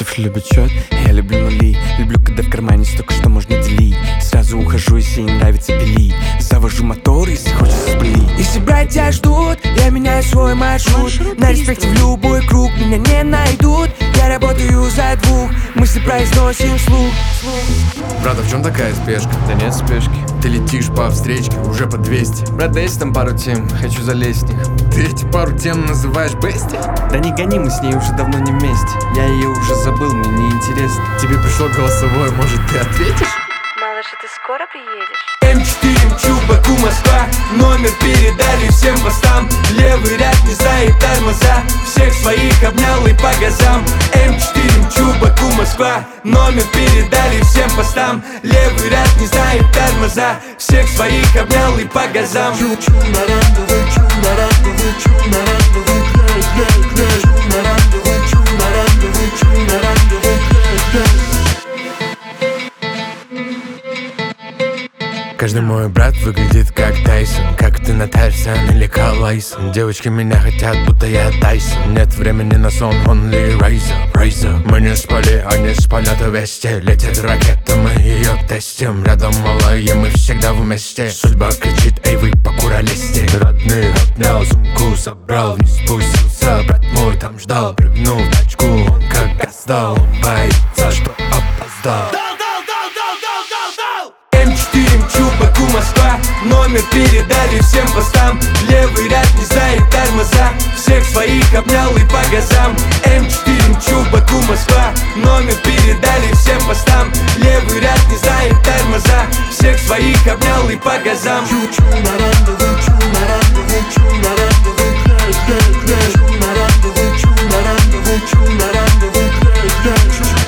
Цифры любят счет, я люблю нули. Люблю, когда в кармане столько, что можно делить. Сразу ухожу, если не нравится пилить. Завожу мотор, если хочется спылить. Если братья ждут, я меняю свой маршрут. На респекте в любой круг меня не найдут. Я работаю за двух, мысли произносим вслух. Брат, а в чем такая спешка? Да нет спешки. Ты летишь по встречке уже по 200. Брат, да есть там пару тем, хочу залезть в них. Ты эти пару тем называешь бести? Да не гони, мы с ней уже давно не вместе. Я ее уже забыл, мне неинтересно. Тебе пришло голосовое, может ты ответишь? Малыш, а ты скоро приедешь? М4 мчу, Баку, Москва. Номер передали всем постам. Левый ряд не знает тормоза. Всех своих обнял и по газам. М4 мчу, Баку, Москва. Номер передали всем постам. Левый ряд не знает тормоза. Всех своих обнял и по газам. Чу-чу на рандеву, чу на рандеву, чу на рандеву, крэш, чу на рандеву, чу на рандеву, чу на рандеву, крэш. Каждый мой брат выглядит как Тайсон. Как ты на Тайсон или Калайсон. Девочки меня хотят, будто я Тайсон. Нет времени на сон, only Razor. Мы не спали, они спалят вместе. Летит ракета, мы ее тестим. Рядом малые, мы всегда вместе. Судьба кричит, эй, вы покуролесте. Родных обнял, сумку собрал, вниз спустился. Брат мой там ждал, прыгнул в тачку. Он как газ дал, он боится, что опоздал. М4 мчу, Баку, Москва. Номер передали всем постам. Левый ряд не знает тормоза. Всех своих обнял и по газам. М4 мчу, Баку, Москва. Номер передали всем постам. Левый ряд не знает тормоза. Всех своих обнял и по газам. Чу-чу на рандеву, чу на рандеву, чу на рандеву, крэш, крэш, чу на рандеву, чу на рандеву, чу на рандеву, крэш.